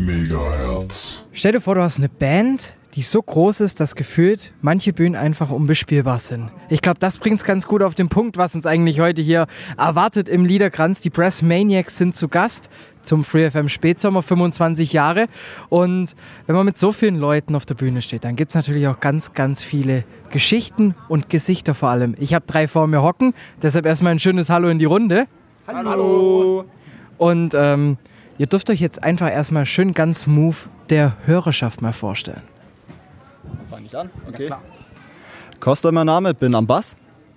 Megahertz. Stell dir vor, du hast eine Band, die so groß ist, dass gefühlt manche Bühnen einfach unbespielbar sind. Ich glaube, das bringt es ganz gut auf den Punkt, was uns eigentlich heute hier erwartet im Liederkranz. Die Brass Maniacs sind zu Gast zum Free FM Spätsommer, 25 Jahre. Und wenn man mit so vielen Leuten auf der Bühne steht, dann gibt es natürlich auch ganz, ganz viele Geschichten und Gesichter vor allem. Ich habe 3 vor mir hocken, deshalb erstmal ein schönes Hallo in die Runde. Hallo! Und ihr dürft euch jetzt einfach erstmal schön ganz smooth der Hörerschaft mal vorstellen. Fang ich an? Okay. Ja, klar. Costa mein Name, bin am Bass.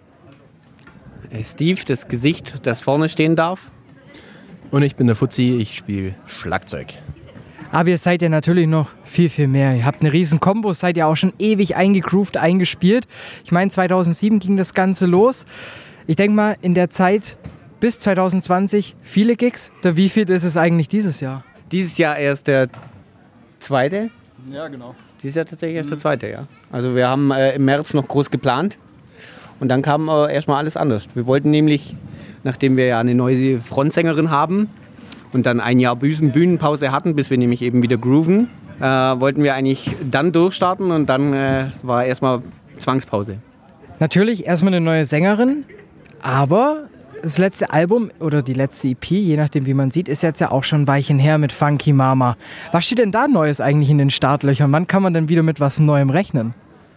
Steve, das Gesicht, das vorne stehen darf. Und ich bin der Fuzzi, ich spiele Schlagzeug. Aber ihr seid ja natürlich noch viel, viel mehr. Ihr habt eine riesen Kombo, seid ja auch schon ewig eingegroovt, eingespielt. Ich meine, 2007 ging das Ganze los. Ich denke mal, in der Zeit bis 2020 viele Gigs. Wie viel ist es eigentlich dieses Jahr? Dieses Jahr erst der zweite. Ja, genau. Dieses Jahr tatsächlich erst der zweite, ja. Also wir haben im März noch groß geplant und dann kam erstmal alles anders. Wir wollten nämlich, nachdem wir ja eine neue Frontsängerin haben und dann ein Jahr Bühnenpause hatten, bis wir nämlich eben wieder grooven, wollten wir eigentlich dann durchstarten und dann war erstmal Zwangspause. Natürlich erstmal eine neue Sängerin, aber das letzte Album oder die letzte EP, je nachdem wie man sieht, ist jetzt ja auch schon ein Weilchen her mit Funky Mama. Was steht denn da Neues eigentlich in den Startlöchern? Wann kann man denn wieder mit was Neuem rechnen?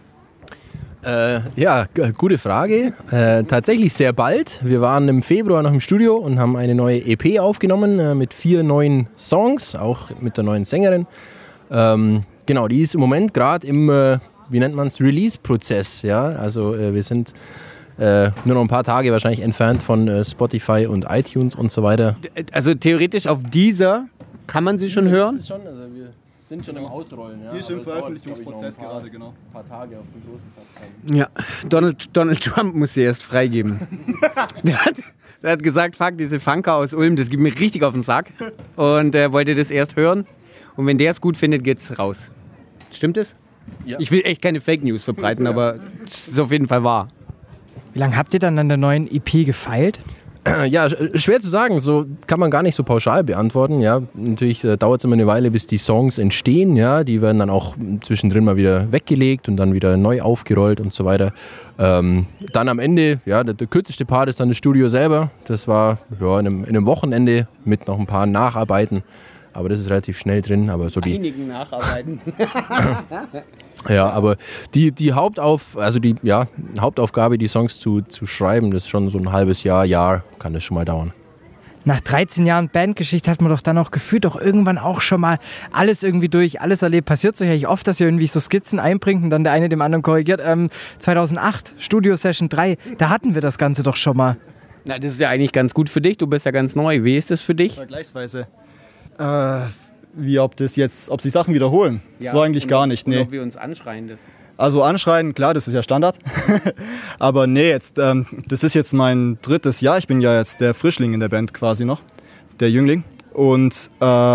Gute Frage. Tatsächlich sehr bald. Wir waren im Februar noch im Studio und haben eine neue EP aufgenommen mit 4 neuen Songs, auch mit der neuen Sängerin. Genau, die ist im Moment gerade im, wie nennt man es, Release-Prozess. Ja? Also wir sind nur noch ein paar Tage wahrscheinlich entfernt von Spotify und iTunes und so weiter. Also theoretisch auf dieser kann man sie schon hören? Schon, also wir sind schon im Ausrollen. Ja. Die ist im Veröffentlichungsprozess gerade, genau. Ein paar Tage auf dem großen Plattform. Ja, Donald Trump muss sie erst freigeben. der hat gesagt, fuck, diese Funker aus Ulm, das gibt mir richtig auf den Sack. Und er wollte das erst hören. Und wenn der es gut findet, geht's raus. Stimmt es? Ja. Ich will echt keine Fake News verbreiten, aber es ist auf jeden Fall wahr. Wie lange habt ihr dann an der neuen EP gefeilt? Ja, schwer zu sagen, so kann man gar nicht so pauschal beantworten. Ja, natürlich dauert es immer eine Weile, bis die Songs entstehen. Ja, die werden dann auch zwischendrin mal wieder weggelegt und dann wieder neu aufgerollt und so weiter. Dann am Ende, ja, der kürzeste Part ist dann das Studio selber. Das war in einem Wochenende mit noch ein paar Nacharbeiten. Aber das ist relativ schnell drin. Aber so einigen Nacharbeiten. Ja, aber die Hauptaufgabe, die Songs zu schreiben, das ist schon so ein halbes Jahr kann das schon mal dauern. Nach 13 Jahren Bandgeschichte hat man doch dann auch gefühlt doch irgendwann auch schon mal alles irgendwie durch, alles erlebt. Passiert es euch eigentlich oft, dass ihr irgendwie so Skizzen einbringt und dann der eine dem anderen korrigiert? 2008, Studio Session 3, da hatten wir das Ganze doch schon mal. Na, das ist ja eigentlich ganz gut für dich, du bist ja ganz neu. Wie ist das für dich? Vergleichsweise. Ob sie Sachen wiederholen? Ja, so eigentlich gar nicht. Nee. Ob wir uns anschreien, das ist... Also anschreien, klar, das ist ja Standard. Aber nee, das ist jetzt mein 3. Jahr. Ich bin ja jetzt der Frischling in der Band quasi noch, der Jüngling. Und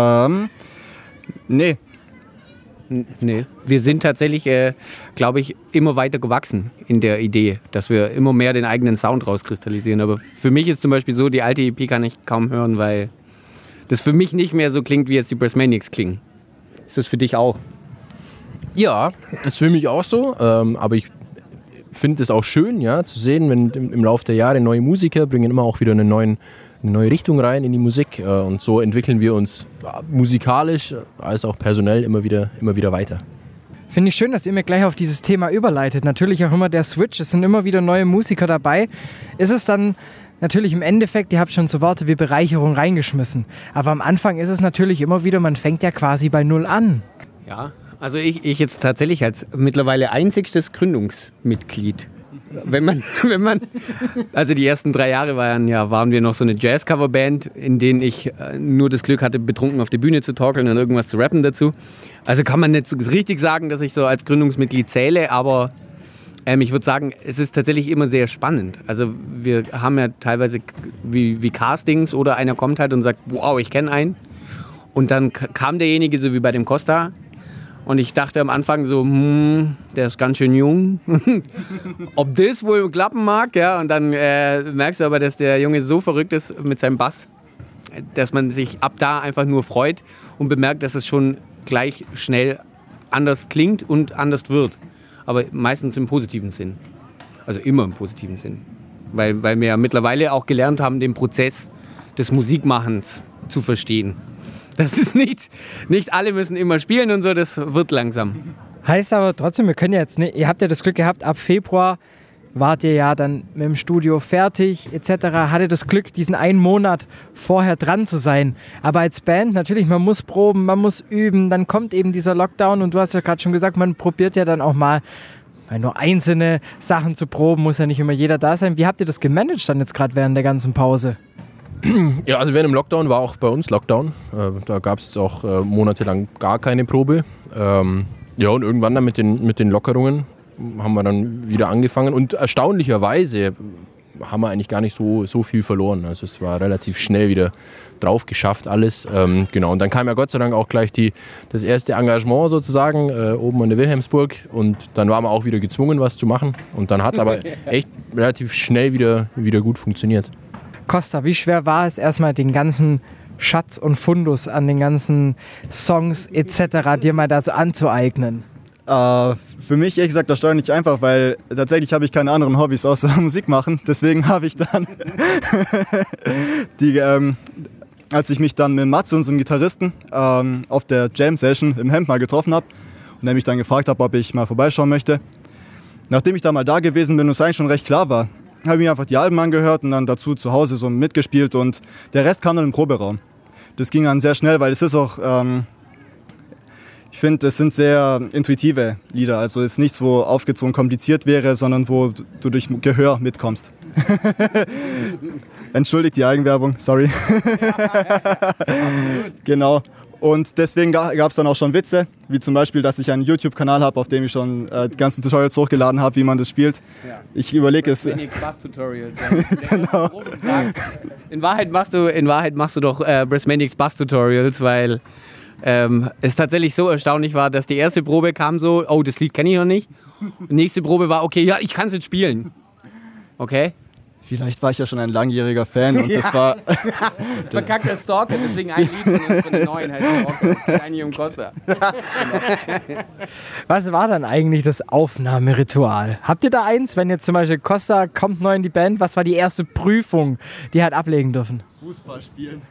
nee. Nee, wir sind tatsächlich, glaube ich, immer weiter gewachsen in der Idee, dass wir immer mehr den eigenen Sound rauskristallisieren. Aber für mich ist zum Beispiel so, die alte EP kann ich kaum hören, weil das für mich nicht mehr so klingt, wie jetzt die Brass Maniacs klingen. Ist das für dich auch? Ja, das ist für mich auch so. Aber ich finde es auch schön, ja, zu sehen, wenn im Laufe der Jahre neue Musiker bringen immer auch wieder eine neue Richtung rein in die Musik. Und so entwickeln wir uns musikalisch als auch personell immer wieder weiter. Finde ich schön, dass ihr mir gleich auf dieses Thema überleitet. Natürlich auch immer der Switch. Es sind immer wieder neue Musiker dabei. Ist es dann natürlich im Endeffekt, ihr habt schon so Worte wie Bereicherung reingeschmissen. Aber am Anfang ist es natürlich immer wieder, man fängt ja quasi bei Null an. Ja, also ich jetzt tatsächlich als mittlerweile einzigstes Gründungsmitglied. Wenn man, also die ersten 3 Jahre waren wir noch so eine Jazz-Cover-Band, in denen ich nur das Glück hatte, betrunken auf die Bühne zu torkeln und irgendwas zu rappen dazu. Also kann man nicht so richtig sagen, dass ich so als Gründungsmitglied zähle, aber ich würde sagen, es ist tatsächlich immer sehr spannend. Also wir haben ja teilweise wie Castings oder einer kommt halt und sagt, wow, ich kenne einen. Und dann kam derjenige, so wie bei dem Costa. Und ich dachte am Anfang so, der ist ganz schön jung. Ob das wohl klappen mag, ja. Und dann merkst du aber, dass der Junge so verrückt ist mit seinem Bass. dass man sich ab da einfach nur freut und bemerkt, dass es schon gleich schnell anders klingt und anders wird. Aber meistens im positiven Sinn. Also immer im positiven Sinn. Weil wir ja mittlerweile auch gelernt haben, den Prozess des Musikmachens zu verstehen. Das ist nicht alle müssen immer spielen und so, das wird langsam. Heißt aber trotzdem, wir können jetzt nicht, ihr habt ja das Glück gehabt, ab Februar wart ihr ja dann mit dem Studio fertig etc. Hattet das Glück, diesen einen Monat vorher dran zu sein. Aber als Band natürlich, man muss proben, man muss üben, dann kommt eben dieser Lockdown und du hast ja gerade schon gesagt, man probiert ja dann auch mal nur einzelne Sachen zu proben, muss ja nicht immer jeder da sein. Wie habt ihr das gemanagt dann jetzt gerade während der ganzen Pause? Ja, also während dem Lockdown war auch bei uns Lockdown. Da gab es jetzt auch monatelang gar keine Probe. Ja, und irgendwann dann mit den Lockerungen haben wir dann wieder angefangen. Und erstaunlicherweise haben wir eigentlich gar nicht so viel verloren. Also es war relativ schnell wieder drauf geschafft alles. Genau, und dann kam ja Gott sei Dank auch gleich das erste Engagement sozusagen oben an der Wilhelmsburg. Und dann waren wir auch wieder gezwungen, was zu machen. Und dann hat es aber echt relativ schnell wieder gut funktioniert. Costa, wie schwer war es erstmal den ganzen Schatz und Fundus an den ganzen Songs etc. dir mal da so anzueignen? Für mich ehrlich gesagt erstaunlich einfach, weil tatsächlich habe ich keine anderen Hobbys außer Musik machen. Deswegen habe ich dann, als ich mich dann mit Matze, unserem Gitarristen, auf der Jam-Session im Hemd mal getroffen habe und er mich dann gefragt hat, ob ich mal vorbeischauen möchte. Nachdem ich da mal da gewesen bin und es eigentlich schon recht klar war, habe ich mir einfach die Alben angehört und dann dazu zu Hause so mitgespielt und der Rest kam dann im Proberaum. Das ging dann sehr schnell, weil es ist auch, ich finde, es sind sehr intuitive Lieder. Also es ist nichts, wo aufgezwungen kompliziert wäre, sondern wo du durch Gehör mitkommst. Entschuldigt die Eigenwerbung, sorry. Genau. Und deswegen gab es dann auch schon Witze, wie zum Beispiel, dass ich einen YouTube-Kanal habe, auf dem ich schon die ganzen Tutorials hochgeladen habe, wie man das spielt. Ja. Ich überlege es. Bass-Tutorials. Genau. In Wahrheit machst du doch Brassmanics Bass-Tutorials, weil es tatsächlich so erstaunlich war, dass die erste Probe kam so, oh, das Lied kenne ich noch nicht. Die nächste Probe war, okay, ja, ich kann es jetzt spielen. Okay? Vielleicht war ich ja schon ein langjähriger Fan und das war... Verkackter Stalker, deswegen ein Lied von den neuen heißt eigentlich um Costa. Was war dann eigentlich das Aufnahmeritual? Habt ihr da eins, wenn jetzt zum Beispiel Costa kommt neu in die Band, was war die erste Prüfung, die ihr halt ablegen dürfen? Fußball spielen.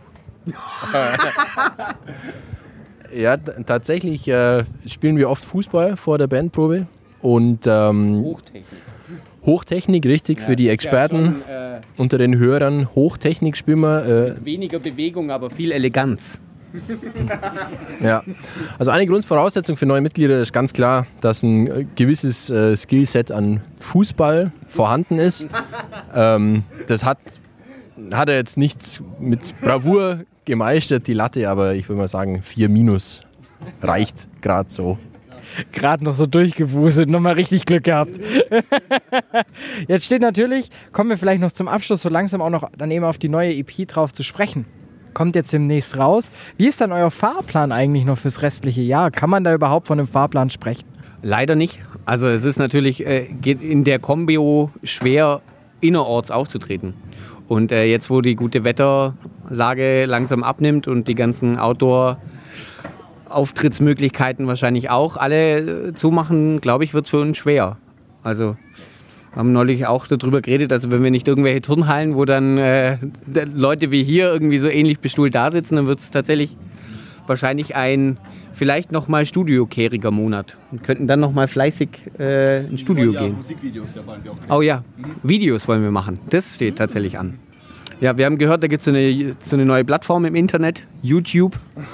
Ja, tatsächlich spielen wir oft Fußball vor der Bandprobe und Hochtechnik, richtig, ja, für die Experten ja schon, unter den Hörern. Hochtechnik spielen wir. Weniger Bewegung, aber viel Eleganz. Ja, also eine Grundvoraussetzung für neue Mitglieder ist ganz klar, dass ein gewisses Skillset an Fußball vorhanden ist. Das hat er jetzt nicht mit Bravour gemeistert, die Latte, aber ich würde mal sagen 4- reicht gerade so. Gerade noch so durchgewuselt, nochmal richtig Glück gehabt. Jetzt steht natürlich, kommen wir vielleicht noch zum Abschluss so langsam auch noch dann eben auf die neue EP drauf zu sprechen. Kommt jetzt demnächst raus. Wie ist dann euer Fahrplan eigentlich noch fürs restliche Jahr? Kann man da überhaupt von einem Fahrplan sprechen? Leider nicht. Also es ist natürlich geht in der Kombio schwer, innerorts aufzutreten. Und jetzt, wo die gute Wetterlage langsam abnimmt und die ganzen Outdoor-Auftrittsmöglichkeiten wahrscheinlich auch alle zumachen, glaube ich, wird es für uns schwer. Also wir haben neulich auch darüber geredet, also wenn wir nicht irgendwelche Turnhallen, wo dann Leute wie hier irgendwie so ähnlich bestuhlt da sitzen, dann wird es tatsächlich wahrscheinlich ein vielleicht nochmal studiokehriger Monat und könnten dann nochmal fleißig ins Studio gehen. Musikvideos ja wollen wir auch drehen. Oh ja, Videos wollen wir machen. Das steht tatsächlich an. Ja, wir haben gehört, da gibt es so eine neue Plattform im Internet, YouTube.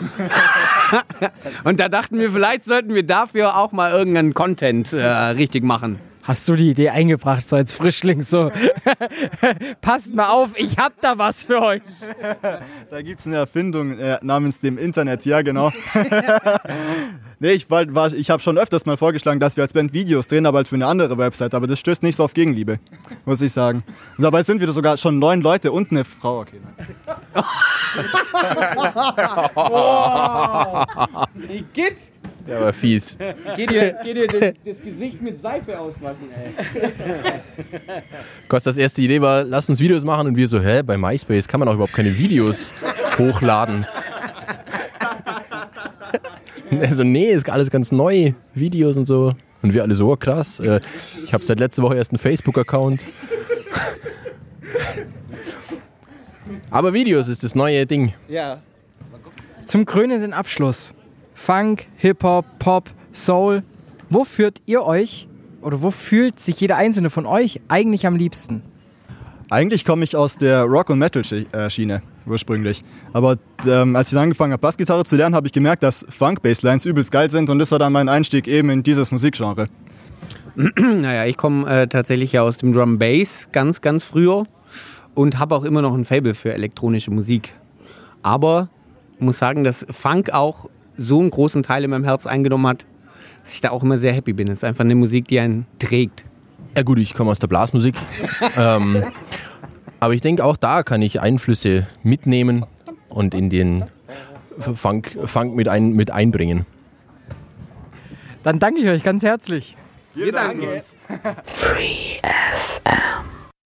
Und da dachten wir, vielleicht sollten wir dafür auch mal irgendeinen Content richtig machen. Hast du die Idee eingebracht, so als Frischling, so passt mal auf, ich hab da was für euch. Da gibt es eine Erfindung namens dem Internet, ja genau. Nee, ich habe schon öfters mal vorgeschlagen, dass wir als Band Videos drehen, aber halt für eine andere Website, aber das stößt nicht so auf Gegenliebe, muss ich sagen. Und dabei sind wir sogar schon 9 Leute und eine Frau. Okay, Igitt! Der war fies. Geht dir das Gesicht mit Seife auswaschen, ey. Kostas erste Idee war, lass uns Videos machen und wir so, bei MySpace kann man auch überhaupt keine Videos hochladen. Also nee, ist alles ganz neu, Videos und so. Und wir alle so, oh, krass. Ich habe seit letzter Woche erst einen Facebook-Account. Aber Videos ist das neue Ding. Ja. Zum krönenden Abschluss. Funk, Hip-Hop, Pop, Soul. Wo fühlt ihr euch oder wo fühlt sich jeder einzelne von euch eigentlich am liebsten? Eigentlich komme ich aus der Rock- und Metal-Schiene ursprünglich. Aber als ich dann angefangen habe, Bassgitarre zu lernen, habe ich gemerkt, dass Funk-Basslines übelst geil sind. Und das war dann mein Einstieg eben in dieses Musikgenre. Naja, ich komme tatsächlich ja aus dem Drum Bass ganz, ganz früher und habe auch immer noch ein Faible für elektronische Musik. Aber muss sagen, dass Funk auch so einen großen Teil in meinem Herz eingenommen hat, dass ich da auch immer sehr happy bin. Es ist einfach eine Musik, die einen trägt. Ja gut, ich komme aus der Blasmusik. Aber ich denke, auch da kann ich Einflüsse mitnehmen und in den Funk mit einbringen. Dann danke ich euch ganz herzlich. Wir danken uns. Free FM.